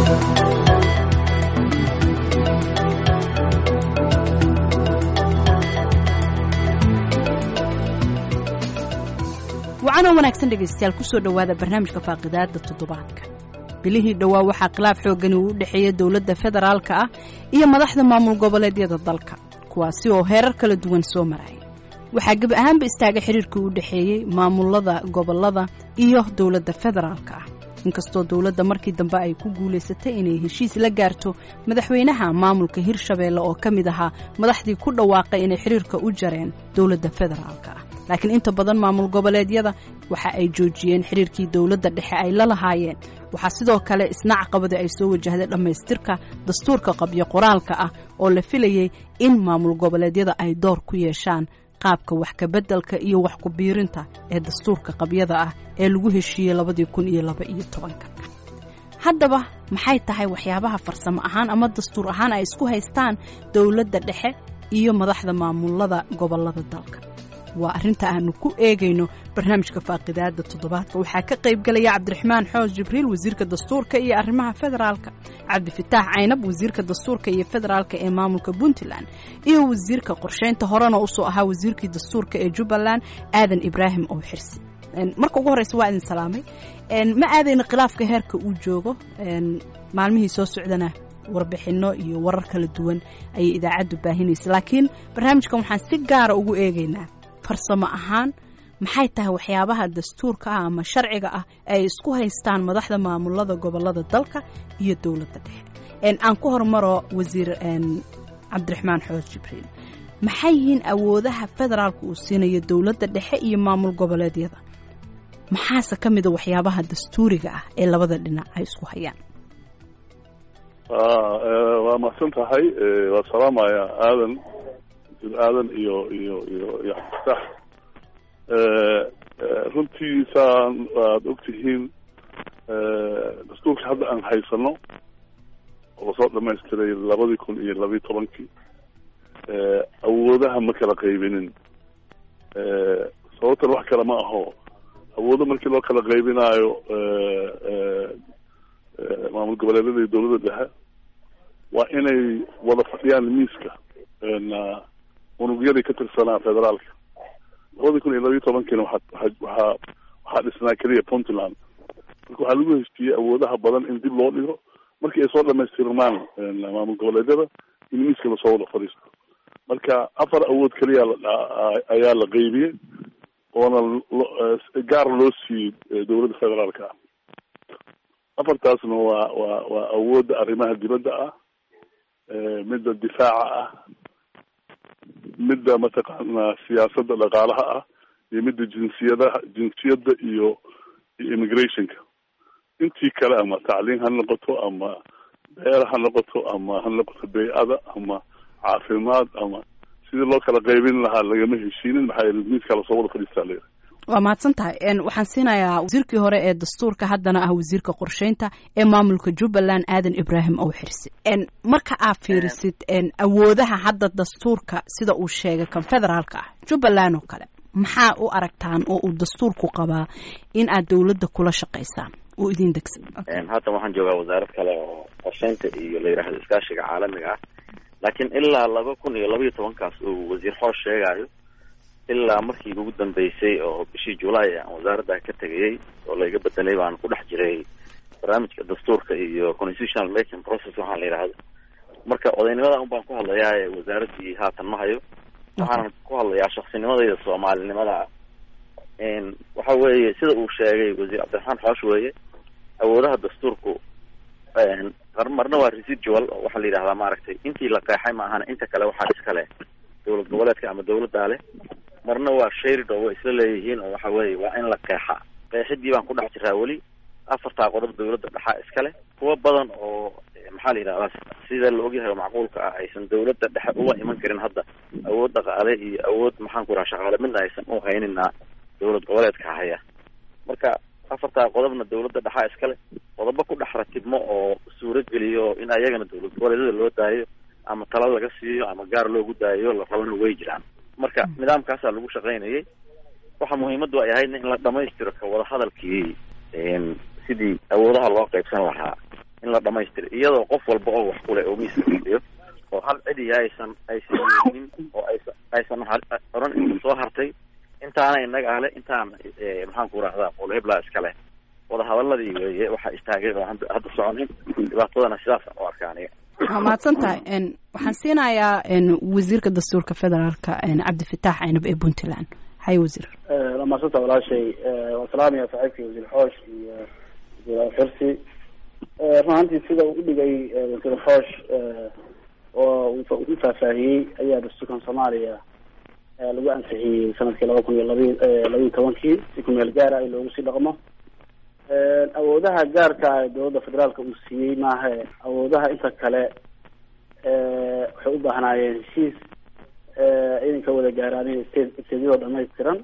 وعنا wanaagsan dhageystayaal ku soo dhawaada barnaamijka faaqidaada toddobaadka. bilihii dhawaa waxaa khilaaf xoogan u dhaxeeya dawladda federaalka ah iyo madaxda maamul goboleedyada dalka, kuwaasi oo heerar kala duwan soo maray. waxaa gab ahaanba istaagay xiriirkii u dhaxeeyay maamulada gobolada iyo dawladda federaalka ah, inkastoo dawladda markii dambe ay ku guuleysatay inay heshiis la gaarto madaxweynaha maamulka Hirshabeelle oo kamid ahaa madaxdii ku dhawaaqay inay xiriirka u jareen dawladda federaalka ah. laakiin inta badan maamul goboleedyada waxa ay joojiyeen xiriirkii dawladda dhexe ay la lahaayeen. waxaa sidoo kale isna caqabada ay soo wajahday dhamaystirka dastuurka qabyo qoraalka ah oo la filayay in maamul goboleedyada ay door ku yeeshaan qaabka wax ka bedelka iyo wax ku biirinta ee dastuurka qabyada ah ee lagu heshiiyay 2012. haddaba maxay tahay waxyaabaha farsamo ahaan ama dastuur ahaan ay isku haystaan dawladda dhexe iyo madaxda maamulada gobolada dalka? waa arinta aanu ku eegayno barnaamijka faaqidaada toddobaadka. waxaa ka qayb galaya Cabdiraxmaan Xoos Jibriil, wasiirka dastuurka iyo arrimaha federaalka, Cabdi Fataax Caynab, wasiirka dastuurka iyo federaalka ee maamulka Puntland, iyo wasiirka qorsheynta horena u soo ahaa wasiirkii dastuurka ee Jubbaland Aadan Ibraahim oo xirsi. marka ugu horeysa waa idin salaamay. ma aadayna khilaafka heerka uu joogo, maalmihii soo socdana warbixino iyo warar kala duwan ay idaacadu baahinaysa, laakiin barnaamijkan waxaan si gaar ah ugu eegaynaa farsamo ahaan maxay tahay waxyaabaha dastuurka ah ama sharciga ah ay isku haystaan madaxda maamulada gobolada dalka iyo dawladda dhexe. aan ku hormaro wasiir Cabdiraxmaan Xoos Jibriil, maxay yihiin awoodaha federaalka uu siinayo dawladda dhexe iyo maamul goboleedyada? maxaase ka mid ah waxyaabaha dastuuriga ah ee labada dhinac ay isku hayaan? waa mahadsan tahay. waa salaamaya aadan iyo xasax. runtii saan waad ogtihiin dastuurka hadda aan haysano oo lasoo dhamaystiray 2012 awoodaha ma kala qaybinin. sababtan wax kale ma aho awoodo markii loo kala qaybinaayo maamul goboleedyada iyo dawladda dhexe waa inay wada fadhiyaan miiska unugyadii ka tirsanaa federaalka. 2012 waxaa dhisnaa keliya Puntland, marka waxaa lagu heshiiyey awoodaha badan in dib loo dhigo markii ay soo dhamaystirmaan maamul goboleedyada in miiska lasoo wada fadhiisto. marka 4 awood keliya ayaa la qaybiyey oona gaar loo siiyey dawladda federaalka ah. 4taasna waa awoodda arrimaha dibadda ah, midda difaaca ah, midda mataqaanaa siyaasadda dhaqaalaha ah, iyo midda jinsiyadda iyo immigrationka. intii kale ama tacliin ha noqoto ama beer ha noqoto ama ha noqoto bay'ada ama caafimaad ama sidii loo kala qaybin lahaa lagama heshiinin. maxaa yeelay miiska lasoo wada fadhiistaa leeyahay. waa mahadsan tahay. waxaan siinayaa wasiirkii hore ee dastuurka haddana ah wasiirka qorsheynta ee maamulka Jubbaland Aadan Ibraahim oo xirsi. marka aad fiirisid awoodaha hadda dastuurka sida uu sheegay kan federaalka ah Jubbaland oo kale, maxaa u aragtaan oo uu dastuurku qabaa in aad dawladda kula shaqaysaan oo idin degsan? hadda waxaan joogaa wasaarad kale oo qorsheynta iyo la yiraahdo iskaashiga caalamiga ah, laakiin ilaa 2012kaas uu wasiir Xoos sheegayo ilaa markii ugu dambeysay oo bishii July aan wasaaradda ka tagay oo la iga bedelay baan ku dhex jiray barnaamijka dastuurka iyo constitutional making process waxaan la yiraahdo. marka odaynimada un baan ku hadlayaa wasaaradii haatan ma hayo, waxaan ku hadlayaa shakhsinimadayda Soomaalinimada. waxa weeye sida uu sheegay wasiir Cabdiraxmaan Xoos weeye awoodaha dastuurku marna waa residual oo waxa la yiraahdaa maaragtay intii la qeexay ma ahana inta kale waxaa iskale dawlad goboleedka ama dawladda leh. marna waa shared oo isla leeyihiin oo waxa weeye waa in la qeexa. qeexidii baan ku dhex jiraa weli. 4 qodob dawladda dhexe iskale, kuwa badan oo maxaa la yiraahdaa sida la ogyahay oo macquulka ah aysan dawladda dhexe uga iman karin hadda awood dhaqaale iyo awood maxaan ku rahaa shaqaale midna aysan u haynina dawlad goboleedka haya. marka 4 qodobna dawladda dhexe iskale, qodobo ku dhex ratibmo oo suurad geliyo in ayagana dawlad goboleedyada loo daayo ama talo laga siiyo ama gaar loogu daayo la rabana way jiraan. marka nidaamkaasaa lagu shaqaynayay. waxa muhiimaddu ay ahayd in la dhamaystiro ka wada hadalkii sidii awoodaha loo qaybsan lahaa in la dhamaystiro iyadoo qof walba oo wax kule oo miiska fadhiyo oo hal cidi aysan yeelin oo aysan oran inta soo hartay intaana inaga ahle intaan maxaan ku raahdaa qol hebla iskale wada hadaladii weeye waxa istaagay oo hadda soconin dhibaatadana sidaas u arkaanay mahadsan tahay waxaan siinayaa wasiirka dastuurka federaalka Cabdi Fataax Aynab ee Puntland hay wasiir mahadsan tahay walaashay wa salaam ya saaxiibkii wasiir Xoosh iyo wasiir Xirsi runtii sida uu dhigay wasiir Xoosh oo uu faahfaahiyay ayaa dastuurkan Soomaaliya lagu ansixiyay sanadkii 2012 si ku meel gaar ah loogu sii dhaqmo awoodaha gaarka ah dowladda federaalka uu siiyay maaha awoodaha inta kale waxay u baahnaayeen heshiis inay ka wada gaaraan istediyada dhammaystiran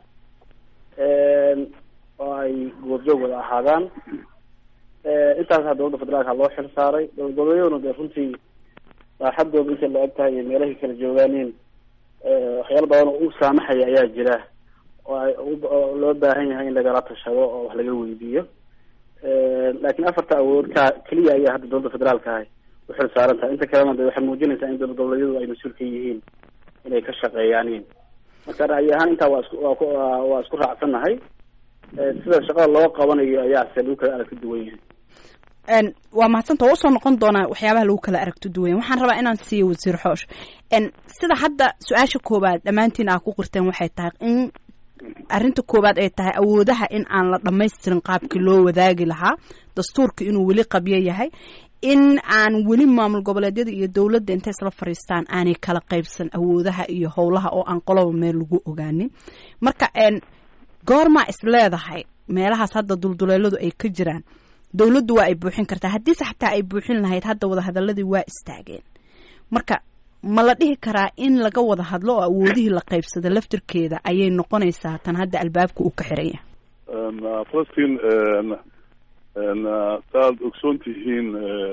oo ay goobjoog wada ahaadaan intaasa dowladda federaalka loo xil saaray dowladgoboleedyaduna dee runtii baaxadooda intay la eg tahay iyo meelahay kala joogaaneen waxyaalo badan oo u saamaxaya ayaa jira oo loo baahan yahay in lagala tashado oo wax laga weydiiyo laakiin afarta awood keliya ayaa hadda dowladda federaalka ahay u xil saaran tahay inta kalena de waxay muujinaysaa in dowlad goboleedyadu ay mas-uul ka yihiin inay ka shaqeeyaaniin marka ra'yi ahaan intaa waa isku raacsannahay sida shaqada loo qabanayo ayaa se lagu kala aragti duwan yahay waa mahadsanta waa usoo noqon doonaa waxyaabaha lagu kala aragti duwan waxaan rabaa inaan siiyo wasiir Xoosh sida hadda su-aasha koobaad dhammaantiin aa ku qirteen waxay tahay in arrinta koobaad ay tahay awoodaha in aan la dhamaystirin qaabkii loo wadaagi lahaa dastuurka inuu weli qabyo yahay in aan weli maamul goboleedyada iyo dowladda intay isla fariistaan aanay kala qaybsan awoodaha iyo howlaha oo aan qoloba meel lagu ogaanin marka goorma is leedahay meelahaas hadda dulduleeladu ay ka jiraan dowladdu waa ay buuxin kartaa haddiise xataa ay buuxin lahayd hadda wada hadaladii waa istaageen marka ma la dhihi karaa in laga wada hadlo oo awoodihii la qaybsada laftirkeeda ayay noqonaysaa tan hadda albaabka uu ka xiran yahay falastiin saad ogsoon tihiin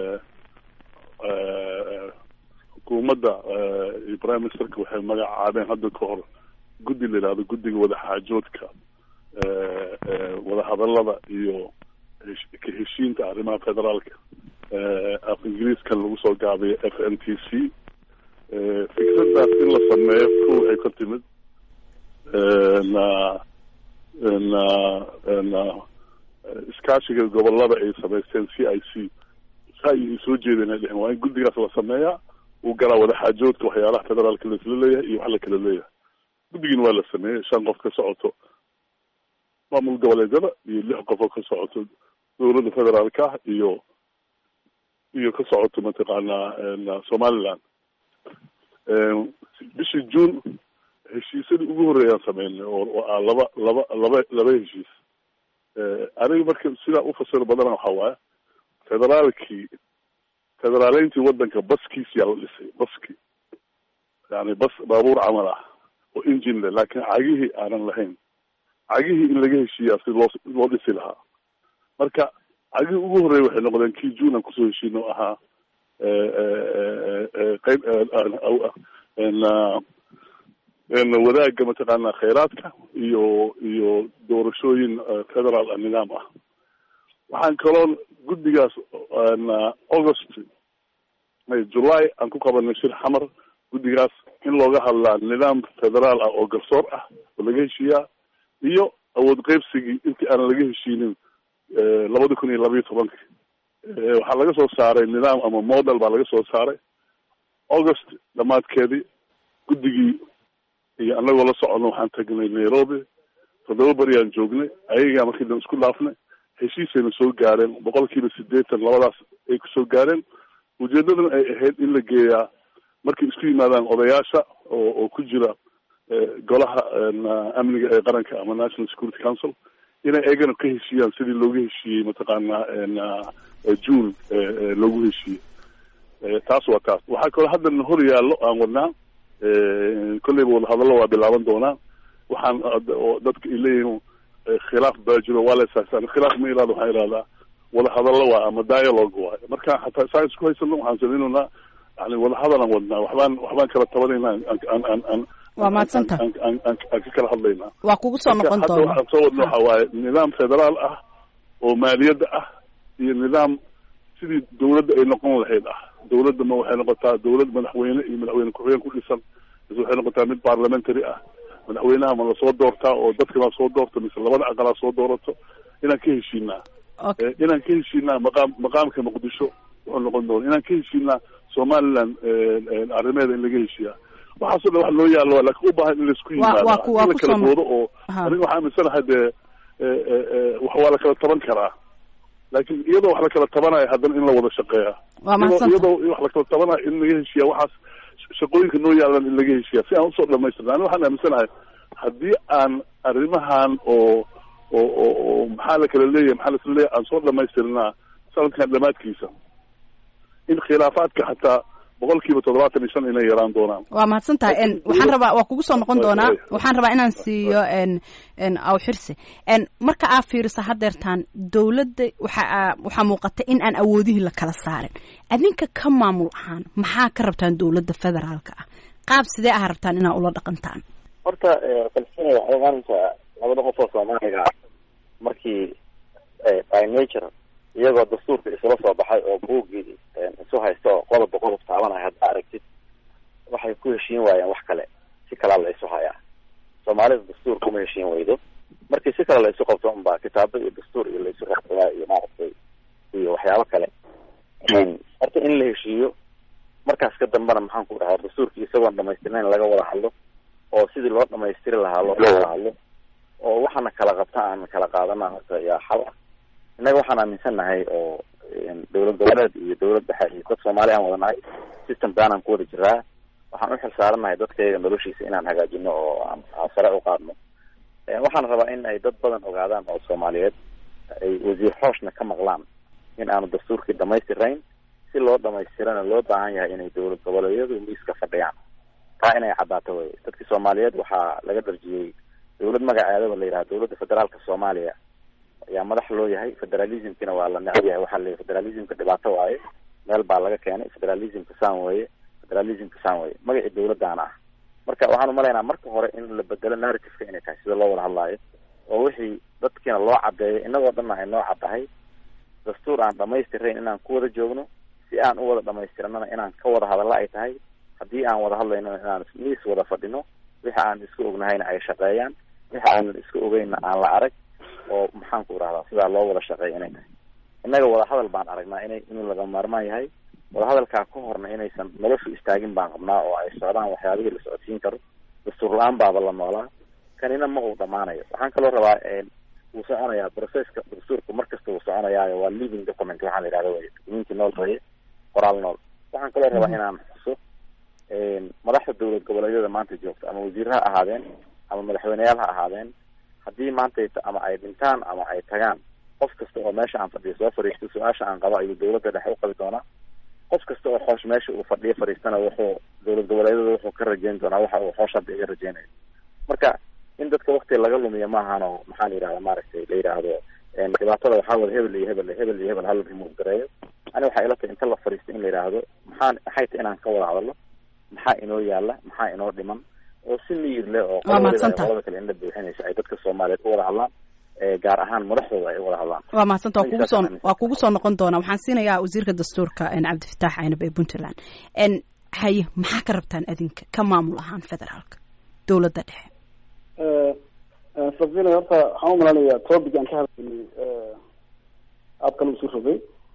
xukuumadda iyo prime ministerka waxay magacaabeen hadda ka hor guddi la yidhahdo guddiga wadaxaajoodka wadahadalada iyo ka heshiinta arrimaha federaalka af ingiriiskan lagu soo gaabiyo FNTC fikradaas in la sameeyo ko waxay ka timid iskaashiga gobolada ay samaysteen CIC saa ay soo jeedeen ay dheheen waa in guddigaas la sameeyaa uu galaa wadaxaajoodka waxyaalaha federaalka laisla leeyahay iyo wax la kala leeyahay guddigiina waa la sameeyey 5 qof ka socoto maamul goboleedyada iyo 6 qof oo ka socoto dowladda federaalka ah iyo ka socoto mataqaanaa Somaliland bishii June heshiisyadii ugu horeeyaan sameynay oo laba heshiis aniga marka sidaa u fasir badana waxaa waaye federaaleyntii waddanka baskiisi yaa la dhisay baski yani bas baabuur camal ah oo engine leh laakiin cagihii aanan lahayn cagihii in laga heshiiyaa si loo dhisi lahaa marka cagihii ugu horreeya waxay noqdeen kii June aan kusoo heshiino o ahaa qayb wadaagga mataqaanaa khayraadka iyo doorashooyin federaal nidaam ah waxaan kaloo guddigaas August July aan ku qabanay shir xamar guddigaas in looga hadlaa nidaam federaal ah oo garsoor ah oo laga heshiiyaa iyo awood qaybsigii intii aan laga heshiinin 2012 waxaa laga soo saaray nidaam ama model baa laga soo saaray August dhamaadkeedii guddigii iyo anagoo la socono waxaan tagnay Nairobi 7 bari aan joognay ayaga markii dhan isku dhaafnay heshiisayna soo gaareen 80% labadaas ay ku soo gaareen ujeedadana ay ahayd in la geeyaa markay isku yimaadaan odayaasha oo ku jira golaha amniga ee qaranka ama National Security Council inay eegana ka heshiiyaan sidii looga heshiiyey mataqaanaa June loogu heshiiyey taas waa taas waxaa kaloo haddana hor yaallo aan wadnaa kolleyba wada hadallo waa bilaaban doonaa waxaan dadka ay leeyihiin khilaaf baa jiro waa la isaasan khilaaf ma ilaado waxaan ihahdaa wada hadallo waa ama dialogue waaye marka xataa saa isku haysano waxaan samaynaynaa yani wada hadalaan wadnaa waxbaan kala tabanaynaa aan waa mahadsanta aan ka kala hadlaynaa waa kugu soo noqon doona waxaan soo wadno waxaa waaye nidaam federaal ah oo maaliyadda ah iyo nidaam sidii dawladda ay noqon lahayd dawladda ma waxay noqotaa dawlad madaxweyne iyo madaxweyne ku-xigeen ku dhisan, mise waxay noqotaa mid parliamentary madaxweynaha ma lasoo doortaa oo dadka baa soo doorta, mise labada aqalaa soo doorato. Inaan ka heshiinaa inaan ka heshiinaa maqaamka muqdisho wuxuu noqon doona, inaan ka heshiinaa somaliland arrimeeda in laga heshiiyaa. waxaasoo dhan wax loo yaalo laakiin u baahan in laisku yimaado la kala doodo oo aniga waxaa aaminsanahay dee waa la kala taban karaa, laakiin iyadoo wax la kala tabanayo haddana in la wada shaqeeya, iyadoo wax la kala tabanayo in laga heshiiya, waxaas shaqooyinka noo yaalan in laga heshiiya si aan usoo dhamaystirna. ani waxaan aaminsanahay haddii aan arrimahan oo maxaa la kala leeyahay maxaa la isla leeyahay aan soo dhamaystirnaa sanadkan dhamaadkiisa, in khilaafaadka xataa 75% inay yaraan doonaan. waa mahadsan tahay. waxaan rabaa waa kugu soo noqon doonaa. waxaan rabaa inaan siiyo aw xirse marka aad fiiriso hadeertaan dawladda waxaa muuqata in aan awoodihii la kala saarin. adinka ka maamul ahaan maxaa ka rabtaan dawladda federaalka qaab sidee rabtaan inaa ula dhaqantaan? horta Palestine waxay maanta labada qof oo Soomaaliga markii by nature iyagoo dastuurka isla soo baxay oo buuggii isu haysto qodob taabanaya hadda aragtid waxay ku heshiin waayeen wax kale si kala la isu hayaa. Soomaalida dastuur kuma heshiin waydo, markii si kala la isu qabto unbaa kitaabo iyo dastuur iyo la isu raacdaa iyo maaragtay iyo waxyaabo kale. horta in la heshiiyo markaas ka dambana maxaan ku dhahaa dastuurkii isagoon dhamaystirnayn laga wada hadlo oo sidii loo dhamaystiri lahaa loo wada hadlo oo waxaana kala qabta aan kala qaadana horta yaa xal ah. innaga waxaan aaminsannahay oo dawlad goboleed iyo dawlad dhexe iyo dad Soomaali aan wadanahay system baanan ku wada jiraa. waxaan u xilsaaranahay dadkayga noloshiisa inaan hagaajino oo aan sare u qaadno. waxaan rabaa in ay dad badan ogaadaan oo Soomaaliyeed ay wasiir xooshna ka maqlaan in aanu dastuurkii dhamaystirayn. si loo dhamaystirana loo baahan yahay inay dawlad goboleedyadu miiska fadhiyaan, taa inay caddaato wey. dadkii Soomaaliyeed waxaa laga darjiyey dawlad magaceedaba la yidhaha dawladda federaalka Soomaaliya ayaa madax loo yahay. federalismkina waa la necab yahay. waxaa la yidhi federalismka dhibaato waaye, meel baa laga keenay. federalismka saan weeye, magacii dawladdaana marka waxaan umalaynaa marka hore in la bedelo narrativeka inay tahay sida loo wada hadlaayo oo wixii dadkiina loo caddeeyo inagoo dhanna ay noo caddahay dastuur aan dhamaystirayn inaan ku wada joogno, si aan u wada dhamaystiranana inaan ka wada hadalla ay tahay. haddii aan wada hadlayno inaan miis wada fadhino, wixi aan isku ognahayna ay shaqeeyaan, wixi aan isku ogeynna aan la arag oo maxaan ku rahdaa sidaa loo wada shaqeeya inay tahay. innaga wada hadal baan aragnaa inuu laga maarmaan yahay. wada hadalkaa ka horna inaysan noloshu istaagin baan qabnaa oo ay socdaan waxyaabihii la socodsiin karo. dastuur la-aan baaba la noolaa, kanina ma uu dhamaanayo. waxaan kaloo rabaa wuu soconayaa processka dastuurka markasta wuu soconayaayo waa living document waxaa la yidhahda wey, documentii nool weye, qoraal nool. waxaan kaloo rabaa inaan xuso madaxda dawlad goboleedyada maanta joogta ama wasiir ha ahaadeen ama madaxweyneyaal ha ahaadeen, haddii maanta ama ay dhintaan ama ay tagaan, qof kasta oo meesha aan fadhiyo soo fadhiisto su-aasha aan qaba ayuu dawladda dhexe u qabi doonaa. qof kasta oo xoosh meesha uu fadhiyo fadhiistana wuxuu dawlad goboleedyada wuxuu ka rajayn doonaa waxa uu xoosh hadda iga rajaynayo. marka in dadka wakti laga lumiyo maahanoo maxaa la yidhahda maaragtay la yidhaahdo dhibaatada waxaa wada hebel iyo hebel hala remove gareeyo. ani waxaa ila tahay inta la fadhiisto in la yidhaahdo maxay tahay inaan ka wada hadalno, maxaa inoo yaala, maxaa inoo dhiman, oo si miyir leh oo qolada kale inla buuxinaysa ay dadka Soomaaliyeed u wada hadlaan, gaar ahaan madaxdooda ay u wada hadlaan. waa mahadsantaa. waa kugu soo noqon doonaa. waxaan siinayaa wasiirka dastuurka Cabdifataax Aynab ee Puntland. haye maxaa ka rabtaan adinka ka maamul ahaan federaalka dawladda dhexe? sabina horta waxaan u malanayaa topic aan ka hadlaynay aadkan isu rogay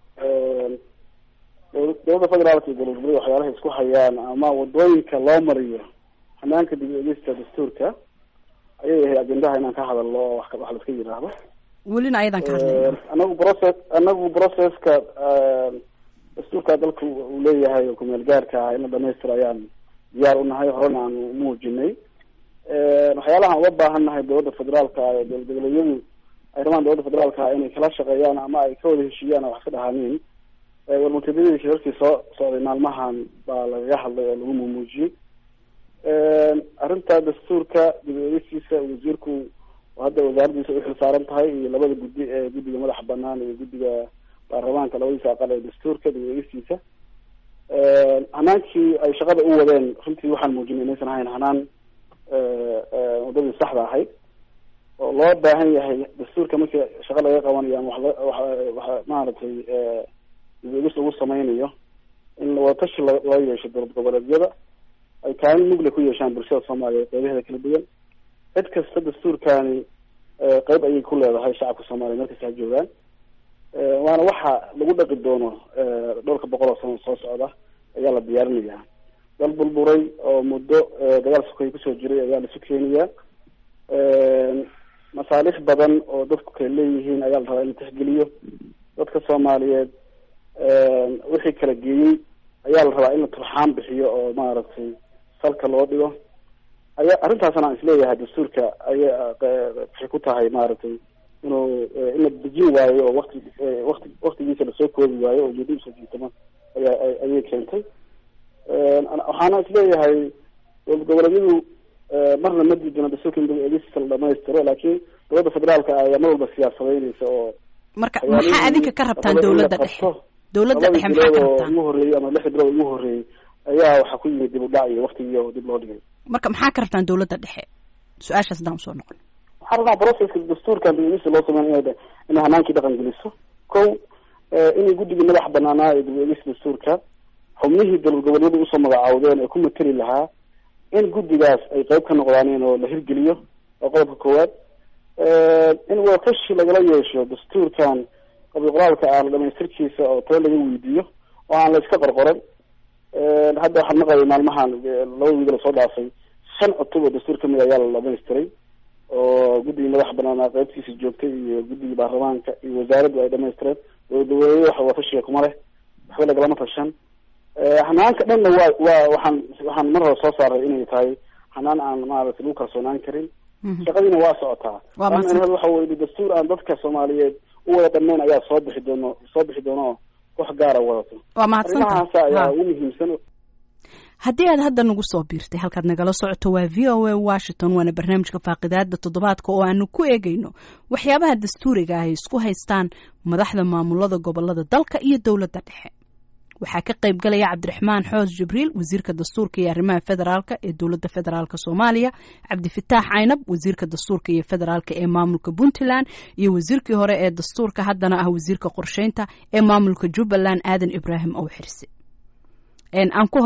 dawladda federaalka iyo dawlad goboleed waxyaalaha isku hayaan ama wadooyinka loo mariyo hanaanka dib u eegista dastuurka ayay ahay ajendaha inaan ka hadalno wax la iska yidhaahdo. welina ayadan ka hadlayna anagu processka dastuurka dalka uu leeyahay oo kumeel gaarka ah in la dhamaystiro ayaan diyaar u nahay, horena aan umuujinay. waxyaalahaan uga baahan nahay dawladda federaalka ee dawlad goboleedyadu ay rabaan dawladda federaalka inay kala shaqeeyaan ama ay ka wada heshiiyaan wax ka dhahaaniin. warmutadadii shirarkii soo socday maalmahan baa lagaga hadlay oo lagu muujiyey. arrinta dastuurka dib u eegistiisa wasiirku hadda wasaaraddiisa u xilsaaran tahay iyo labada guddi ee guddiga madaxa banaan iyo guddiga baarlamaanka labadiisa aqal ee dastuurka dib u eegistiisa. hanaankii ay shaqada u wadeen runtii waxaan muujinay inaysan ahayn hanaan wadadii saxda ahayd oo loo baahan yahay dastuurka markii shaqa laga qabanayo ama wax maaragtay dib-u-eegis lagu sameynayo in wadatashi loo yeesho dowlad goboleedyada ay kaalin mugle ku yeeshaan bulshada soomaaliyeed qeybaheeda kala duwan. cid kasta dastuurkani qeyb ayay ku leedahay shacabka soomaaliya markasta ha joogaan, waana waxa lagu dhaqi doono dhowrka boqol oo sano soo socda ayaa la diyaarinaya. dal burburay oo muddo dagaal sokeeye kusoo jiray ayaa laisu keenayaa. masaalix badan oo dadku kala leeyihiin ayaa la rabaa in la tixgeliyo. dadka soomaaliyeed wixii kala geeyey ayaa la rabaa in la turxaan bixiyo oo maaragtay salka loo dhigo. arrintaasna aan isleeyahay dastuurka waxay ku tahay maaragtay inuu in la dejin waayo oo waktigiisa lasoo koobi waayo oo muddo usoo jiitama ayay keentay. waxaana isleeyahay dowlad goboleedyadu marna ma diidana dastuurka in dib-u-eegista la dhamaystiro, laakiin dowladda federaalka ayaa mar walba siyaasadeynaysa oo marka maxaa adinka ka rabtaan dowladda dhexe? dowladda dhexe maxaa ka rabtaan? ugu horeeyay ama 6 bilood ugu horeeyay ayaa waxaa ku yimid dib u dhac iyo waqtigii dib loo dhigay. marka maxaa ka rabtaan dowladda dhexe? su-aashaas hadaan usoo noqon. waxaa rabaa processka dastuurkan dib-u-eegista loo sameeyo inay hanaankii dhaqan geliso. kow, inay guddigii madax banaanaa ee dib-u-eegista dastuurka xubnihii dowlad goboleedyadu usoo magacaawdeen ee ku mateli lahaa in guddigaas ay qeyb ka noqdaaneen oo la hirgeliyo oo qodobka koowaad. in wadatashi lagala yeesho dastuurkan qabiqoraalka ah la dhamaystirkiisa oo talo laga weydiiyo oo aan la iska qorqoran. hadda waxaan maqlayay maalmahan 2 wiil lasoo dhaafay 5 cutub oo dastuur kamid ayaa la dhamaystiray oo guddigii madax banaanaa qeybtiisa joogtay iyo guddigii baarlamaanka iyo wasaaraddu ay dhamaystireen. dowladweyne wax wadatashiga kuma leh, waxba lagalama tashan. hanaanka dhanna waxaan mar hore soo saaray inay tahay hanaan aan maaragtay lagu kalsoonaan karin. shaqadiina waa socotaa. waxa weye dastuur aan dadka soomaaliyeed u wada dhammeyn ayaa soo bixi doono oo koox gaara wadato. waa mahadsantahay. arrimahaas ayaa ugu muhiimsan. haddii aad hadda nagu soo biirtay halkaad nagala socoto waa VOA Washington, waana barnaamijka faaqidaada toddobaadka oo aanu ku eegayno waxyaabaha dastuuriga ay isku haystaan madaxda maamulada gobolada dalka iyo dowladda dhexe. waxaa ka qayb galaya Cabdiraxmaan Xoos Jibriil, wasiirka dastuurka iyo arrimaha federaalka ee dowladda federaalka Soomaaliya, Cabdifataax Caynab, wasiirka dastuurka iyo federaalka ee maamulka Puntland, iyo wasiirkii hore ee dastuurka haddana ah wasiirka qorsheynta ee maamulka Jubbaland Aadan Ibraahim Owxirsi. aan ku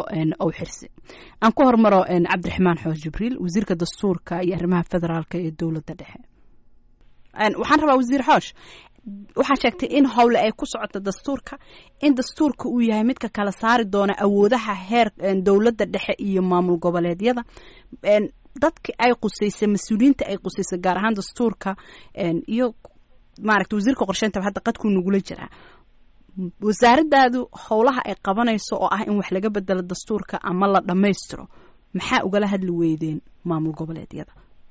hormaro Cabdiraxmaan Xoos Jibriil, wasiirka dastuurka iyo arrimaha federaalka ee dowladda dhexe. waxaan rabaa wasiir Xoosh, waxaa sheegtay in howle ay ku socoto dastuurka, in dastuurka uu yahay midka kala saari doona awoodaha heer dowladda dhexe iyo maamul goboleedyada. dadka ay qusaysay, mas-uuliyiinta ay qusaysay gaar ahaan dastuurka iyo maaragtay wasiirka qorsheynta hadda qadkuu nagula jiraa. wasaaradaadu howlaha ay qabanayso oo ah in wax laga bedelo dastuurka ama la dhammaystiro, maxaa ugala hadli weydeen maamul goboleedyada?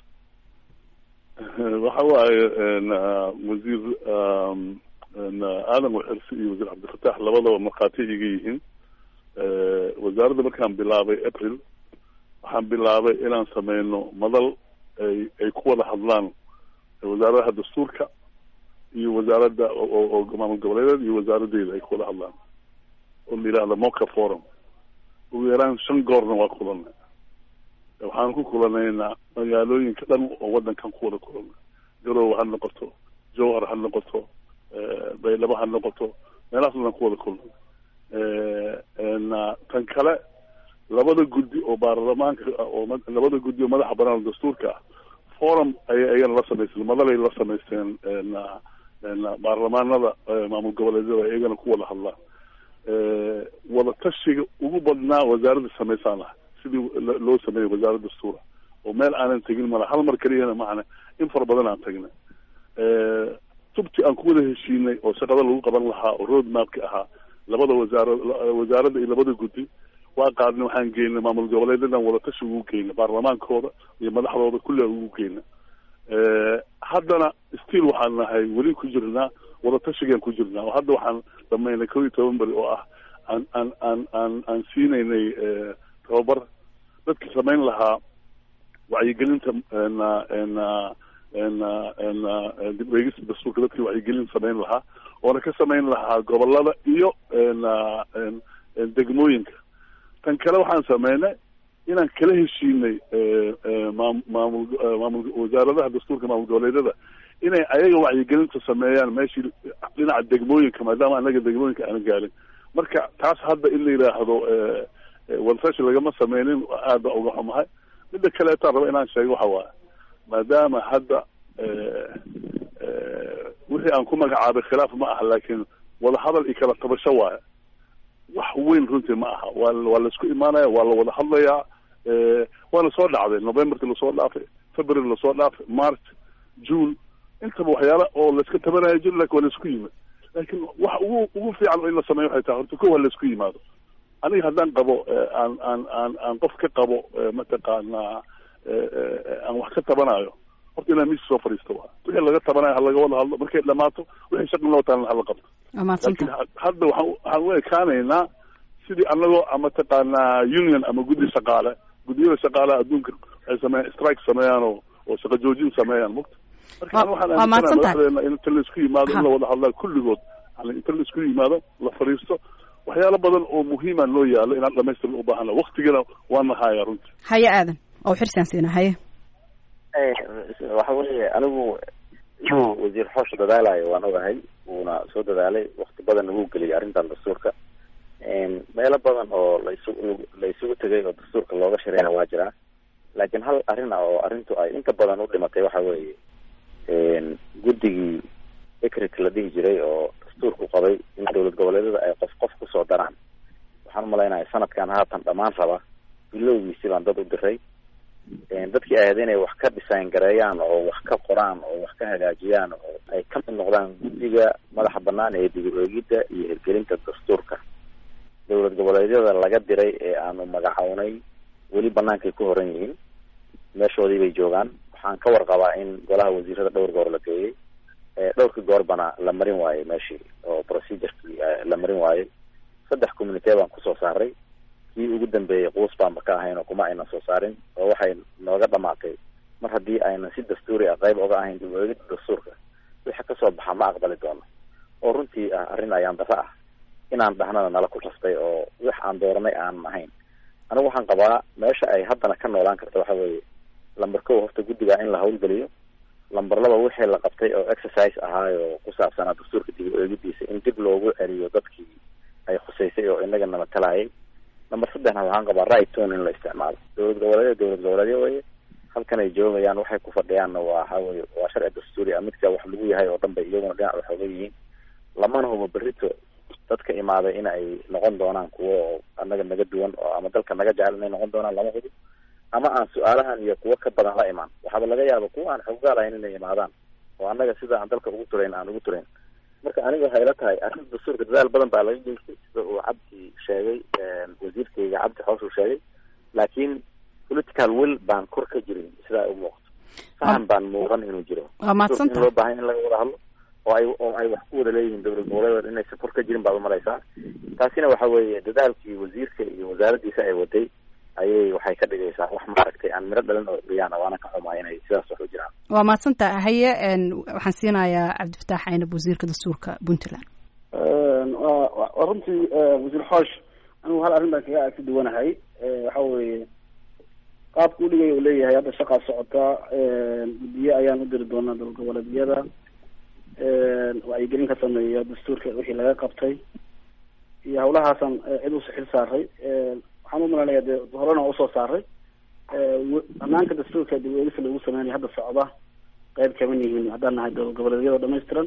waxa waaye wasiir aadan Owxirsi iyo wasiir Cabdifataax labadaba markhaati iga yihiin. wasaaradda markaan bilaabay April waxaan bilaabay inaan sameyno madal ay ku wada hadlaan wasaaradaha dastuurka iyo wasaaradda oo maamul goboleedeed iyo wasaaraddeeda ay ku wada hadlaan oo la yidhaahdo Mocha Forum. ugu yaraan 5 goorna waa kulanay. waxaan ku kulanaynaa magaalooyinka dhan oo wadankan ku wada kulana. Garowe ha noqoto, Jowhar ha noqoto, Baydhabo ha noqoto, meelahaas dhan ku wada kulana. tan kale labada guddi oo baarlamaanka oo labada guddi oo madaxa bannaan dastuurka ah forum ayaan la samaysay, madalay la samaysteen baarlamaanada maamul goboleedyada iyagana ku wada hadlaan. wada tashiga ugu badnaa wasaaradda samaysaan ah sidii loo sameeyay wasaaradda dastuura oo meel aanan tegin mala hal mar kaliyana macna in far badan aan tagnay. tubti aan ku wada heshiinay oo shaqada lagu qaban lahaa oo road map-ka ahaa labada wasaaradda iyo labada guddi waa qaadnay. waxaan geynay maamul goboleedyadan wada tashi ugu geynay, baarlamaankooda iyo madaxdooda kulli ugu geynay. haddana still waxaan nahay weli ku jirnaa wada tashigaan ku jirnaa oo hadda waxaan dhamaynay 11 beri oo ah aan siinaynay tababar dadka samayn lahaa wacyigelinta dib u eegista dastuurka, dadkii wacyigelin samayn lahaa oona ka samayn lahaa gobolada iyo degmooyinka. tan kale waxaan sameynay inaan kala heshiinay maamul wasaaradaha dastuurka maamul goboleedyada inay ayaga wacyigelinta sameeyaan meeshii dhinaca degmooyinka maadaama anaga degmooyinka aana gaarin marka taas hadda in la yidhaahdo wadatashi lagama sameynin aad baa uga xumahay midda kaleetaan raba inaan sheego waxa waaye maadaama hadda wixii aan ku magacaabay khilaaf ma aha laakiin wadahadal iyo kala tabasho waaye wax weyn runtii ma aha waa laisku imaanaya waa la wada hadlayaa waana soo dhacday novemberki lasoo dhaafay february lasoo dhaafay march june intaba waxyaala oo laiska tabanayo jir lakin waa laisku yimid laakiin wax ugu fiican in la sameeyo waxay tahay horta ko waa laisku yimaado aniga haddaan qabo aan qof ka qabo mataqaanaa aan wax ka tabanayo horta inaan miiska soo fadhiisto waa wixii laga tabanayo halaga wada hadlo markay dhamaato wixii shaqin loo taalan hala qabto laakiin hadda waxaan u ekaanaynaa sidii anagoo mataqaanaa union ama guddi shaqaale guddiyada shaqaalaha adduunka waxay sameeyaan strike sameeyaan oo shaqo joojin sameeyaan mugta marka waxaan aaminsanahay madaxdeena in inta la isku yimaado in la wada hadlaa kulligood yani inta la isku yimaado la fadhiisto waxyaalo badan oo muhiima loo yaalo inaan dhamaystirna u baahana waktigana waana haya runtii haye aadan oo xirsaan siina haye waxa weeye anigu inuu wasiir xoosh dadaalayo waan ogahay wuuna soo dadaalay wakti badan wuu geliyay arrintan dastuurka meelo badan oo la isugu tegay oo dastuurka looga shareeya waa jiraa laakiin hal arrin oo arrintu ay inta badan u dhimatay waxa weeye guddigii ecrik la dhihi jiray oo dastuurku qabay in dowlad goboleedyada ay qof kusoo daraan waxaan umalaynaya sanadkan haatan dhammaan raba bilowgiisii baan dad u diray dadkii ay ahayd inay wax ka design gareeyaan oo wax ka qoraan oo wax ka hagaajiyaan oo ay ka mid noqdaan guddiga madaxa banaan ee dib u eegidda iyo hirgelinta dastuurka dowlad goboleedyada laga diray ee aanu magacawnay weli banaankay ku horan yihiin meeshoodii bay joogaan waxaan ka warqabaa in golaha wasiirada dhowr goor la geeyey dhowrkii goorbana la marin waayey meeshii oo procedurkii la marin waayey 3 community baan kusoo saaray kii ugu dambeeyey quus baanba ka ahayn oo kuma aynan soo saarin oo waxay nooga dhamaatay mar haddii aynan si dastuuri ah qayb oga ahayn dib u eegidda dastuurka wixii kasoo baxa ma aqbali doono oo runtii ah arrin ayaan dara ah inaan dhahnana nala ku rastay oo wax aan dooranay aanan ahayn anigu waxaan qabaa meesha ay haddana ka noolaan karta waxa weeye lamber 1 horta guddiga in la hawlgeliyo lamber 2 wixii la qabtay oo exercise ahaayo ku saabsanaa dastuurka dib u eegiddiisa in dib loogu celiyo dadkii ay khuseysay oo inaga nama talayay lamber 3 waxaan qabaa right tone in la isticmaalo dowlad goboleedyo weye halkan ay joogayaan waxay ku fadhiyaanna waxa weeye waa sharci dastuuri ah midka wax lagu yahay oo dhan bay iyaguna dhinac wax oga yihiin lamana hubo berrito dadka imaaday in ay noqon doonaan kuwo annaga naga duwan oo ama dalka naga jecel inay noqon doonaan lama hubo ama aan su-aalahan iyo kuwo ka badan la imaan waxaaba laga yaaba kuwa aan xoggaalahayn inay imaadaan oo annaga sida aan dalka ugu turayn aan ugu turayn marka aniga waxay ila tahay arrinta dastuurka dadaal badan baa laga geystay sida uu cabdi sheegay wasiirkayga cabdi xoos uu sheegay laakiin political will baan kor ka jirin sidaa u muuqato fahan baan muuqan inuu jiro in loo baahan in laga wada hadlo oo ay wax ku wada leeyihiin dowlad goboleed inaysan kor ka jirin baad umalaysaa taasina waxa weeye dadaalkii wasiirka iyo wasaaraddiisa ay waday ayay waxay ka dhigaysaa wax maaragtay aan miro dhalin oo dhiyaan waana ka xumaa inay sidaas wax u jiraan waa mahadsantaha haye waxaan siinayaa cabdifataax aynab wasiirka dastuurka puntland waa runtii wasiir xoosh anigu hal arrin baan kaga aagsi duwanahay waxa weeye qaabka udhigay uu leeyahay hadda shaqaa socota guddiye ayaan u diri doonaa dowlad goboleedyada wacyigelin ka sameeya dastuurka wixii laga qabtay iyo hawlahaasan cid usi xil saaray waxaan umalanaya dee horena usoo saaray banaanka dastuurka dib u eegisa lagu sameynaya hadda socda qayb kaman yihiin haddaan nahay dowlad goboleedyada dhamaystiran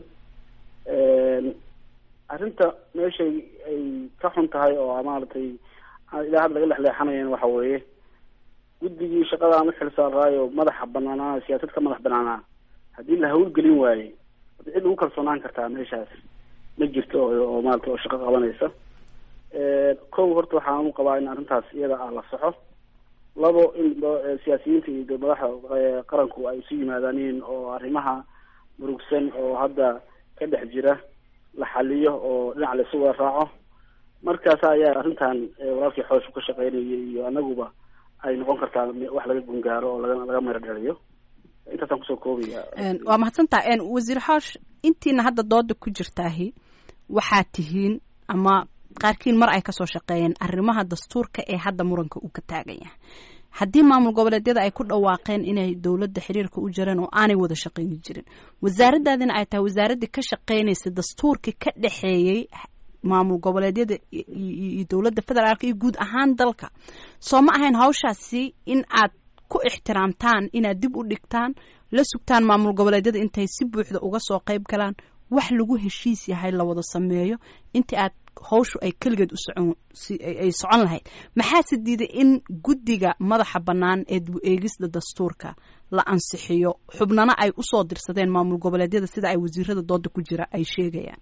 arrinta meeshay ay ka xun tahay oo maaragtay ilaa hadda laga lexleexanayan waxa weeye guddigii shaqada aan u xil saaraayo madaxa banaanaa siyaasad ka madax banaanaa haddii la hawlgelin waaye cid lagu kalsoonaan kartaa meeshaas ma jirto oo maaragtay oo shaqo qabanaysa kow horta waxaan u qabaa in arrintaas iyada ah la saxo 2 in siyaasiyiinta iyo madaxa qaranku ay isu yimaadaaniin oo arrimaha murugsan oo hadda ka dhex jira la xaliyo oo dhinac la isugu raaco markaas ayaa arrintan walaalkii xoosh ka shaqeynayay iyo anaguba ay noqon kartaa wax laga gungaaro oo laga mara dhaliyo intaasaan kusoo koobaya waa mahadsantaha wasiir xoosh intiina hadda dooda ku jirtaahi waxaad tihiin ama qaarkiin mar ay kasoo shaqeeyeen arrimaha dastuurka ee hadda muranka uu ka taagan yahay haddii maamul goboleedyada ay ku dhawaaqeen inay dowladda xiriirka u jireen oo aanay wada shaqayni jirin, wasaaraddaadina ay tahay wasaaraddii ka shaqaynaysa dastuurkii ka dhexeeyey maamul goboleedyada iyo dowladda federaalka iyo guud ahaan dalka, soo ma ahayn hawshaasi in aad ku ixtiraamtaan inaad dib u dhigtaan, la sugtaan maamul goboleedyada intay si buuxda uga soo qayb galaan, wax lagu heshiis yahay la wada sameeyo intii aad hawshu ay keligeed ay socon lahayd? maxaase diiday in guddiga madaxa bannaan ee dib u eegista dastuurka la ansixiyo, xubnana ay usoo dirsadeen maamul goboleedyada sida ay wasiirada dooda ku jira ay sheegayaan?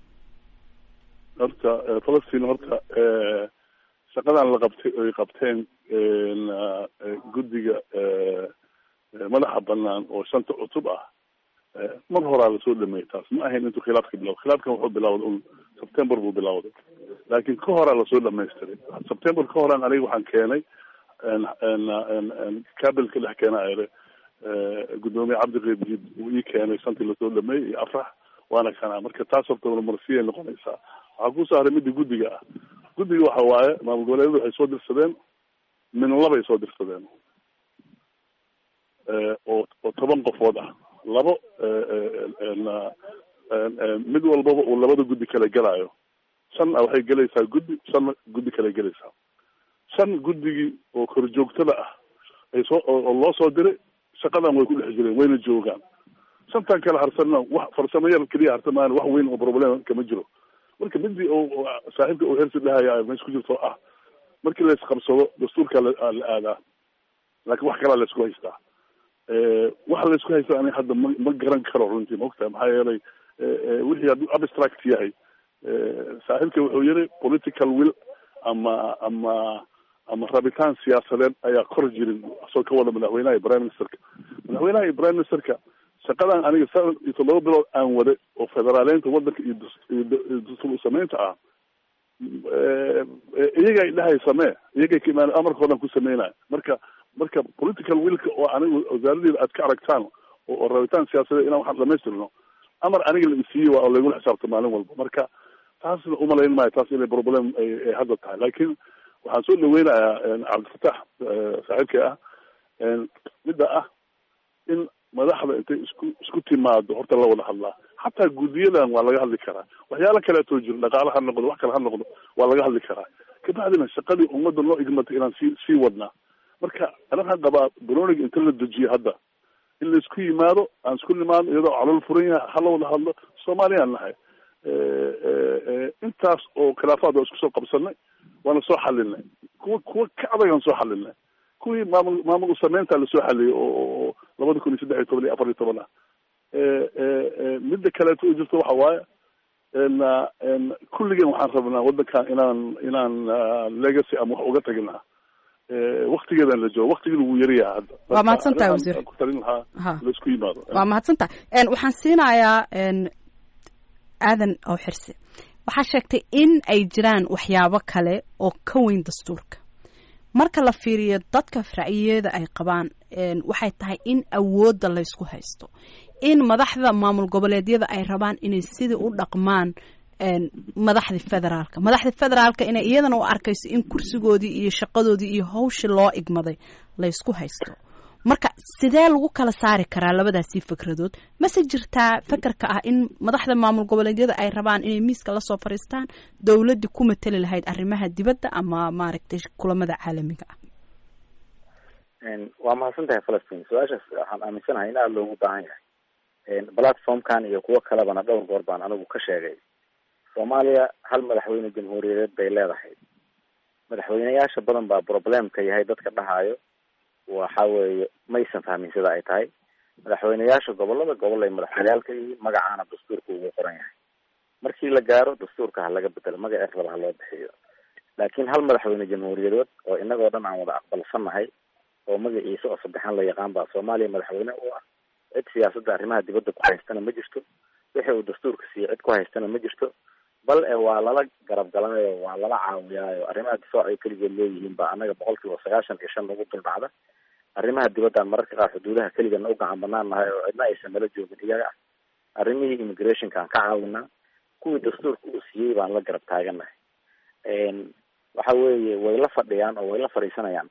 horta falastiin, horta shaqadan la qabtay oy qabteen guddiga madaxa banaan oo 5 cutub ah mar horaa lasoo dhameeyay. taas ma ahayn intuu khilaafka bilowday. khilaafkan wuxuu bilowday September buu bilowday, laakiin ka horaa lasoo dhamaystiray. September ka horaan aniga waxaan keenay kaabilka dhex keenay gudoomiye cabdiqeybjiid uu ii keenay santii lasoo dhameeyay iyo afrax waana kana. marka taas horta marsiya noqonaysaa. waxaa ku saaray midda guddiga ah. guddiga waxa waaye maamul goboleedyadu waxay soo dirsadeen min labay soo dirsadeen oo 10 qofood ah. labo mid walbaba uu labada guddi kala gelaayo. 5 waxay gelaysaa guddi, 5 guddi kala gelaysaa. 5 guddigii oo korjoogtada ah ay soo oo loo soo diray shaqadan way ku dhex jireen, wayna joogaan. 5tan kala harsanna wax farsamo yar kaliya harsamaan, wax weyn oo problem kama jiro. marka midii oo saaxiibka uu heersi dhahaya meesha ku jirto ah markii la isqabsado dastuurka la aadaa, laakiin wax kala la isku haystaa. waxa la isku haystaa ani hadda ma garan karo runtii, ma ogtahay maxaa yeelay wixii hadduu abstract yahay saaxiibka wuxuu yiri political will ama rabitaan siyaasadeed ayaa kor jirin soo ka wada madaxweynaha iyo prime ministerka. madaxweynaha iyo prime ministerka shaqadan aniga 7 bilood aan wade oo federaaleynta wadanka iyo dastuur samaynta ah iyagay dhahay samee, iyagay kimaan amarkoodan ku sameynaya. marka political willka oo aniga wasaaraddeeda aad ka aragtaan oo rabitaan siyaasadeed inaan waxaan dhamaystirno amar aniga la isiiyey waa lagu xisaabta maalin walba. marka taasna umalayn maayo taas inay problem ay hadda tahay. laakiin waxaan soo dhaweynayaa cabdifatax saaxiibka ah midda ah in madaxda intay isku timaado horta la wada hadlaa. xataa guddiyadan waa laga hadli karaa, waxyaalo kaleetoo jiro, dhaqaale ha noqdo, wax kale ha noqdo, waa laga hadli karaa. kabacdina shaqadii ummadda loo igmatay inaan sii wadnaa. marka ana waxaan qabaa baroniga inta la dejiyo hadda in la isku yimaado, aan isku nimaado iyadoo calool furan yahay, hala wada hadlo. soomaaliyaan nahay, intaas oo khilaafaad waa isku soo qabsanay, waana soo xalinay. kuwa ka adagaan soo xalinay. kuwii maamul sameynta la soo xaliyay oo 2013 iyo 14 ah. midda kaleeto u jirto waxa waaye kulligeen waxaan rabnaa wadankan inaan legacy ama wax uga tagnaa. waqtigeedan la joogo, waqtigeedu wuu yaryahay hadda. waa mahadsantahay wasiir. ku talin lahaa la isku yimaado. waa mahadsantahay. waxaan siinayaa aadan oo xirsi. waxaa sheegtay in ay jiraan waxyaabo kale oo ka weyn dastuurka. marka la fiiriyo dadka ra'yiyada ay qabaan waxay tahay in awoodda la isku haysto, in madaxda maamul goboleedyada ay rabaan inay sidii u dhaqmaan madaxda federaalka inay iyadana u arkayso in kursigoodii iyo shaqadoodii iyo hawshii loo igmaday la isku haysto. marka sidee lagu kala saari karaa labadaasii fikradood? mase jirtaa fakarka ah in madaxda maamul goboleedyada ay rabaan inay miiska lasoo fariistaan dowladii ku matali lahayd arrimaha dibadda ama maaragtay kulamada caalamiga ah? waa mahadsantahay Falastiin. su-aashaas waxaan aaminsanahay in aada loogu baahan yahay. platformkan iyo kuwo kalebana dhowr goor baan anigu ka sheegay. Soomaaliya hal madaxweyne jamhuuriyadeed bay leedahay. madaxweyneyaasha badan baa problemka yahay dadka dhahayo waxa weeye maysan fahmin sida ay tahay. madaxweyneyaasha gobolada gobol ay madaxweyneyaalka iyo magacaana dastuurka ugu qoran yahay. markii la gaaro dastuurka ha laga bedelo, magaca raba ha loo bixiyo. laakiin hal madaxweyne jamhuuriyadeed oo inagoo dhan aan wada aqbalsanahay oo magaciisa oo saddexan la yaqaan baa Soomaaliya madaxweyne u ah. cid siyaasadda arrimaha dibadda ku haystana ma jirto. wixii uu dastuurka siiyay cid ku haystana ma jirto. bal waa lala garab galanayo, waa lala caawiyaayo. arrimaha difaac ay keligeed leeyihiin baa anaga 95% ugu duldhacda. arrimaha dibadda mararka qaar xuduudaha keligeedna u gacan banaan nahay oo cidna aysan nala joogin iyaga. arrimihii immigrationkaan ka caawinaa. kuwii dastuurka uu siiyey baan la garab taaganahay. waxa weeye way la fadhiyaan oo way la fadhiisanayaan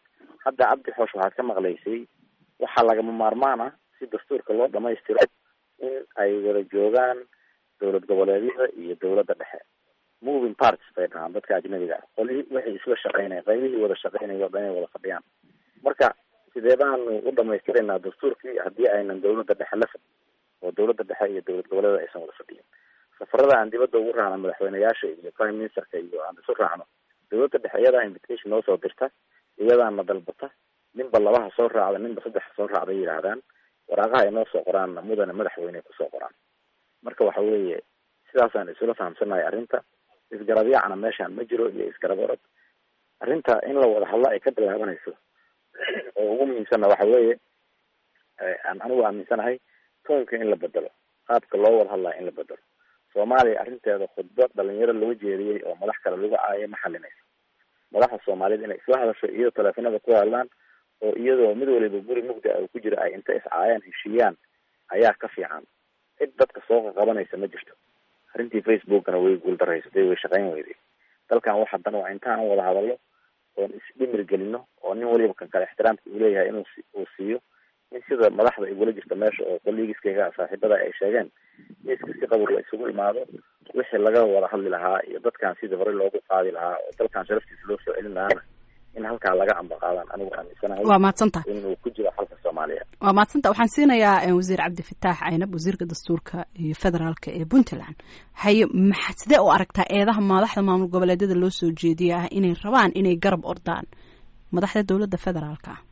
hadda cabdi xoosh waxaad ka maqlaysay waxaa lagama maarmaan ah si dastuurka loo dhamaystiro in ay wada joogaan dowlad goboleedyada iyo dowladda dhexe. moving parts bay dhahaan dadka ajnabiga ah. qolihii waxay isla shaqeynaya, qaybihii wada shaqeynaya oo dhan ay wada fadhiyaan. marka sidee baanu u dhamaystiraynaa dastuurkii haddii aynan dowladda dhexe la fadhin oo dowladda dhexe iyo dowlad goboleeda aysan wada fadhiyin? safarada aan dibadda ugu raacno madaxweyneyaasha iyo prime ministerka iyo aan isu raacno, dowladda dhexe iyadaa invitation noo soo dirta, iyadaana dalbata, ninba labaha soo raacda, ninba saddex soo raacday yidhaahdaan, waraaqaha ay noo soo qoraan mudane madaxweyne kusoo qoraan. marka waxa weeye sidaasaan isula fahamsanahay arrinta. isgarabyacna meeshaan ma jiro iyo isgarab orod. arrinta in la wada hadlo ay ka bilaabanayso oo ugu muhiimsanna waxa weeye aan anigu aaminsanahay toonka in la bedelo, qaabka loo wada hadlaa in la bedelo. soomaaliya arrinteeda khudbad dhalinyaro loo jeediyey oo madax kale lagu caayo ma xalinayso. madaxda soomaaliyed inay isla hadasho iyadoo teleefanada ku hadlaan oo iyadoo mid waliba guri mugda ah ku jira ay inta iscaayaan heshiiyaan ayaa ka fiican. cid dadka soo qabanaysa ma jirto. arrintii facebookana way guuldaraysatay, way shaqayn weyday. dalkan waxa dan waa intaan wada hadallo oon isdhimir gelino oo nin waliba kan kale ixtiraamka uu leeyahay inuu siiyo. in sida madaxda ay wala jirta meesha oo kollegiskayga saaxiibada ay sheegeen iska si qabow la isugu imaado, wixii laga wada hadli lahaa iyo dadkan sidii hore loogu qaadi lahaa oo dalkan sharaftiisa loo soo celin lahaana in halkaa laga ambaqaadan anigu aaminsanahay. waa mahadsantaha inuu ku jiro xalka soomaaliya. waa mahadsantaha. waxaan siinayaa wasiir cabdifataax caynab, wasiirka dastuurka iyo federaalka ee puntland. haye sidee u aragtaa eedaha madaxda maamul goboleedyada loo soo jeediya ah inay rabaan inay garab ordaan madaxda dowladda federaalka ah?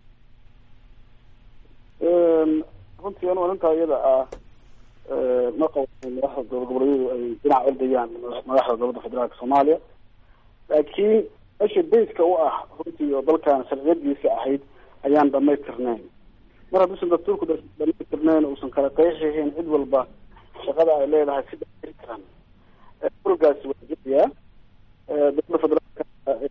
runtii anu arrintaa iyada ah ma qabo madaxda dowlad goboleedyadu ay dhinac ordayaan madaxda dowladda federaalka soomaaliya, laakiin meesha bayska u ah runtii oo dalkan sharciyadiisa ahayd ayaan dhamaystirnayn. mar hadduusan dastuurku dhamaystirnayn uusan kala qeexahayn cid walba shaqada ay leedahay si dhamaystiran, urgaasi waa jirayaa. dowladda federaalka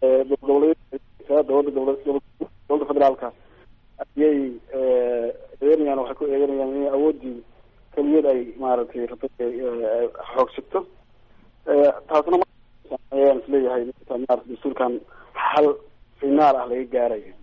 dowladda federaalka ayay eedanayaan, waxay ku eedanayaan in awoodii keliyad ay maaragtay xoogsigto. taasna ayaan isleeyahay maarata dastuurkan xal finaal ah laga gaarayo.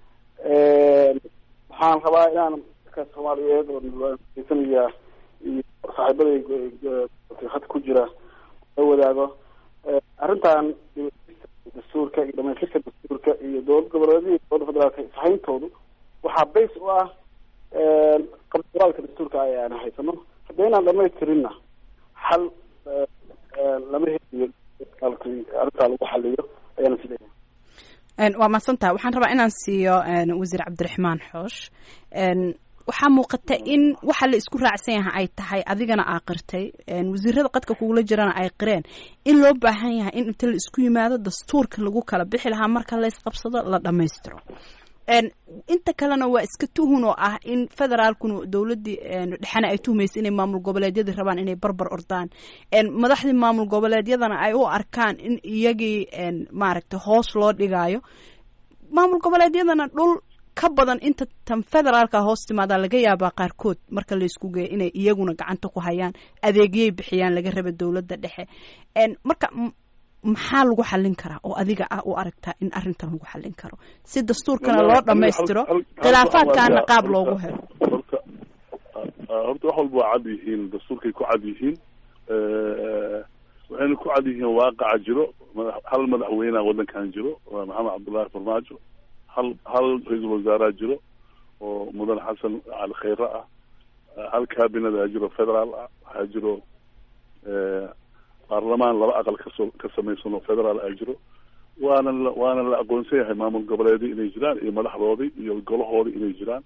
waxaan rabaa inaan dadka soomaaliyeed oo sanaya iyo saaxiibaday hadda ku jira la wadaago arrintan dastuurka iyo dhamaystirka dastuurka iyo dowlad goboleedyada dowladda federaalka sahayntoodu waxaa bays u ah qabduraalka dastuurka ayaan haysano. haddaynaan dhamaystirinna xal lama heliyo arrintaa lagu xaliyo ayaana sileeyahay. waa mahadsantaha. waxaan rabaa inaan siiyo wasiir cabdiraxmaan xoosh. waxaa muuqata in waxa la isku raacsan yahay ay tahay adigana aa qirtay, wasiirada qadka kugula jirana ay qireen in loo baahan yahay in inta la isku yimaado dastuurka lagu kala bixi lahaa marka la isqabsado la dhamaystiro. inta kalena waa iska tuhun oo ah in federaalkuna dowladii dhexena ay tuhmaysa inay maamul goboleedyadii rabaan inay barbar ordaan, madaxdii maamul goboleedyadana ay u arkaan in iyagii maaragtay hoos loo dhigaayo. maamul goboleedyadana dhul ka badan inta tan federaalka hoos timaadaa laga yaabaa qaarkood marka la isku geeyo inay iyaguna gacanta ku hayaan, adeegyay bixiyaan laga raba dowladda dhexe. marka maxaa lagu xallin karaa oo adiga ah u aragtaa in arrintan lagu xallin karo si dastuurkana loo dhamaystiro khilaafaadkaana qaab loogu helo? horta wax walba waa cad yihiin, dastuurkay ku cad yihiin, waxayna ku cad yihiin waaqaca jiro. hal madaxweyneha waddankan jiro waa maxamed cabdullaahi farmaajo, hal ra-iisul wasaareha jiro oo mudan xasan cali khayre ah, hal kaabinada jiro federaal ah, waxaa jiro baarlamaan laba aqal ka samaysano federaal a jiro. waana la aqoonsan yahay maamul goboleedii inay jiraan iyo madaxdoodii iyo golahoodii inay jiraan.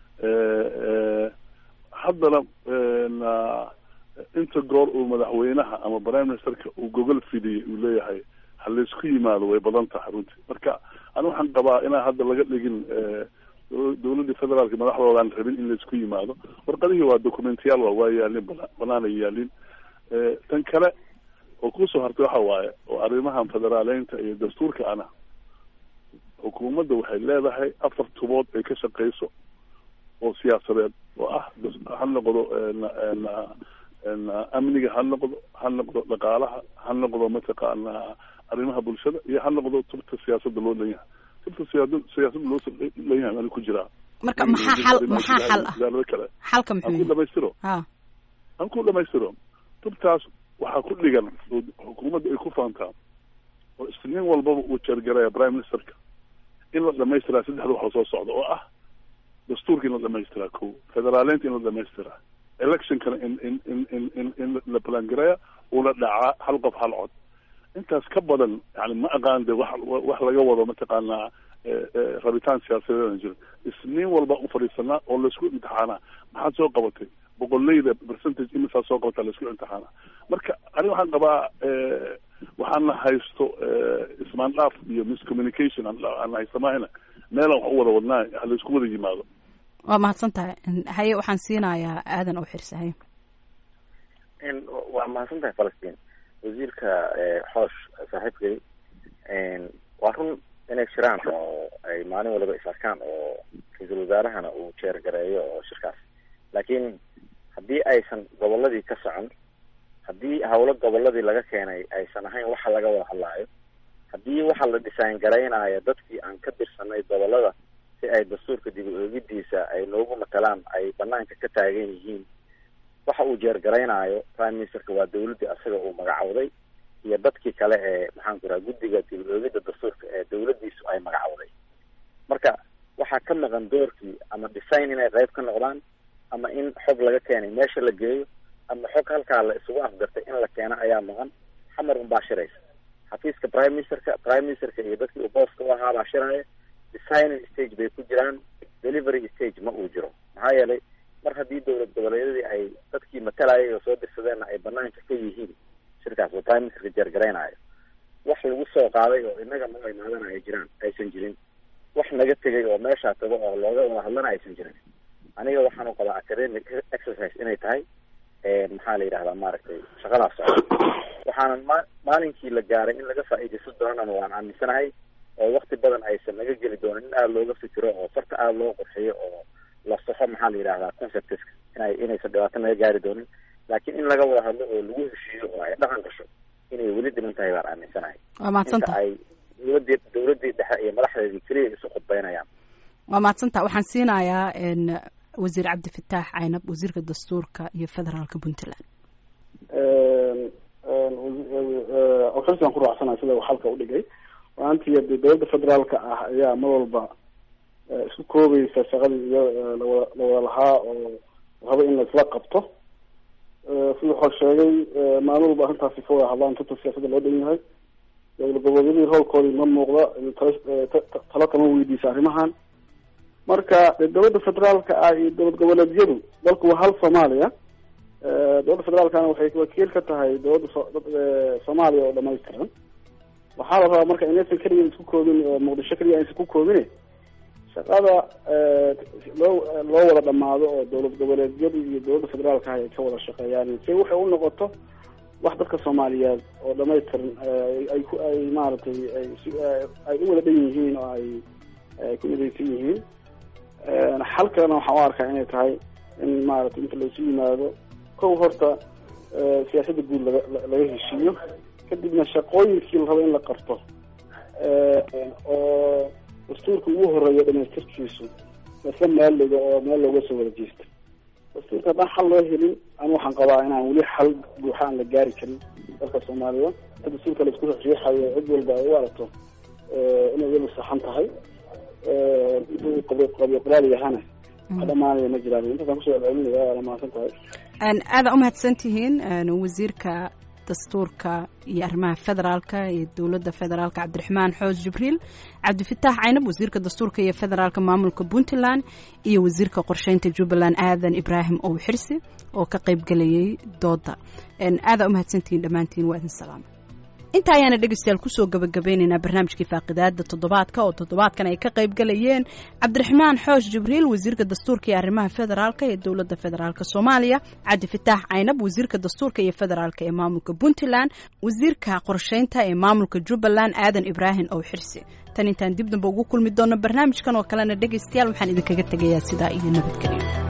haddana inta goor uu madaxweynaha ama prime ministerka uu gogol fidiyey uu leeyahay ha laysku yimaado way badan tahay runtii. marka ani waxaan qabaa inaan hadda laga dhigin dowladii federaalka madaxdoodaan rabin in laysku yimaado. warqadihii waa documentiyaal waa yaalin banaanay yaalin. tan kale oo kusoo hartay waxa waaye oo arrimahan federaaleynta iyo dastuurka ana xukuumadda waxay leedahay 4 tubood ay ka shaqeyso oo siyaasadeed oo ah ha noqdo amniga, ha noqdo dhaqaalaha, ha noqdo mataqaana arrimaha bulshada iyo ha noqdo tubta siyaasadda loo dhan yahay. dabta siyaasad loo leeyahay ani ku jiraa marka maxaa xal kale xalka muxuu aan ku dhamaystiro dabtaas waxaa ku dhigan xukuumadda ay ku faantaa oo isniin walbaba uu jeergaraya prime ministerka in la dhamaystiraa saddexda waxa soo socda oo ah dastuurka in la dhamaystiraa ko federaaleynta in la dhamaystiraa electionkana in la balangaraya una dhacaa hal qof hal cod intaas ka badan yani ma aqaan de wax laga wado mataqaanaa rabitaan siyaasadeedana jiro isniin walba u fadhiisanaa oo laisku imtixaanaa maxaad soo qabatay boqoleyda percentage imisaa soo qabataa laisku imtixaanaa marka aniga waxaan qabaa waxaana haysto ismaandhaaf iyo miscommunication aan haysamahayna meelaan wax u wada wadnaa halaisku wada yimaado waa mahadsan tahay haye waxaan siinayaa aadan oo xirsahay waa mahadsan tahay falastiin wasiirka xoosh saaxiibkay waa run inay jiraan oo ay maalin waliba is arkaan oo ra-iisul wasaarahana uu jeergareeyo oo shirkaas laakiin haddii aysan goboladii ka socon haddii hawlo goboladii laga keenay aysan ahayn waxa laga wada hadlaayo haddii waxa la design garaynaayo dadkii aan ka tirsanay gobolada si ay dastuurka dib u eegidiisa ay noogu matalaan ay banaanka ka taagan yihiin waxa uu jeergaraynaayo prime ministerka waa dawladdii asaga uu magacawday iyo dadkii kale ee maxaan ku raha guddiga dib u eegidda dastuurka ee dawladdiisu ay magacawday marka waxaa ka maqan doorkii ama design inay qayb ka noqdaan ama in xog laga keenay meesha la geeyo ama xog halkaa la isugu afgartay in la keeno ayaa maqan xamar unbaa shiraysa xafiiska prime ministerka iyo dadkii uu booska u ahaa baa shiraya designing stage bay ku jiraan delivery stage ma uu jiro maxaa yeelay mar haddii dowlad goboleedyadii ay dadkii matalayay oo soo dirsadeenna ay banaanka ka yihiin shirkaas oo prime ministerka jeergaraynaayo wax lagu soo qaaday oo inaga noo imaadana ay jiraan aysan jirin wax naga tegay oo meeshaa tago oo looga wada hadlana aysan jirin aniga waxaan u qabaa academic exercise inay tahay maxaa la yidhahdaa maaragtay shaqadaas socda waxaanan maalinkii la gaaray in laga faa'iidaysan doonana waan aaminsanahay oo wakti badan aysan naga geli doonin in aada looga fikiro oo farta aada loo qurxiyo oo la soxo maxaa la yidhahdaa conceptska inaysan dhibaato naga gaari doonin laakiin in laga wada hadlo oo lagu heshiiyo oo ay dhaqan gasho inay weli dhiman tahay baan aaminsanahay waa mahadsantaha ay dawladdii dhexe iyo madaxdeedii keliya isu khudbaynayaan waa mahadsantaha waxaan siinayaa wasiir cabdifataax caynab wasiirka dastuurka iyo federaalka puntland xilkan ku raacsana sida uu xalka udhigay maantii dawladda federaalka ah ayaa mar walba isku koobaysa shaqadii iyo lawada lahaa oo raba in laisla qabto sida waxaa sheegay maalin walba arrintaasi ka wada hadlaan tata siyaasadda loo dhan yahay dowlad goboleedyadii roolkoodii ma muuqda talo kama weydiisa arrimahan marka dawladda federaalka ah iyo dowlad goboleedyadu dalku waa hal soomaaliya dowladda federaalkana waxay wakiil ka tahay dowladda soomaaliya oo dhamaystiran waxaa la rabaa marka inaysan keliya isku koobin oo muqdisho keliya aysan ku koobine shaqada loo wada dhamaado oo dowlad goboleedyadu iyo dowladda federaalka ay ka wada shaqeeyaan si waxay u noqoto wax dadka soomaaliyeed oo dhamaystiran ay maaragtay ay u wada dhan yihiin oo ay ku midaysan yihiin xalkana waxaan u arkaa inay tahay in maaragtay inta laisu yimaado kow horta siyaasadda guud laga heshiiyo kadibna shaqooyinkii la rabo in la qabto oo dastuurka ugu horeeya dhamaystirkiisu lasla maaliga oo meel looga soo wada jeesto dastuurka haddaan xal loo helin an waxaan qabaa inaan weli xal buuxa aan la gaari karin dalka soomaaliya ta dastuurka laisku riixayo cid walba ay u aragto inay iyadu saxan tahay intuu qabiyo qoraal yahana dhamaanaya ma jiraan intaasaan kusoo celcelinaya waa mahadsan tahay aada umahadsan tihiin wasiirka dastuurka iyo arrimaha federaalka iyo dowladda federaalka cabdiraxmaan xoos jibriil cabdifataax caynab wasiirka dastuurka iyo federaalka maamulka puntland iyo wasiirka qorsheynta jubbaland aadan ibraahim ow xirsi oo ka qayb gelayay dooda aada umahadsantihiin dhammaantiin waa idin salaama inta ayaana dhegeystayaal kusoo gabagabeynaynaa barnaamijkii faaqidaada toddobaadka oo toddobaadkan ay ka qayb galayeen cabdiraxmaan xoosh jibriil wasiirka dastuurka iyo arrimaha federaalka ee dowladda federaalk soomaaliya cabdifataax caynab wasiirka dastuurka iyo federaalka ee maamulka puntland wasiirka qorsheynta ee maamulka jubbaland aadan ibraahim ow xirsi tan intaan dib damba ugu kulmi doono barnaamijkan oo kalena dhegeystayaal waxaan idinkaga tegayaa sidaa iyo nabadgelyo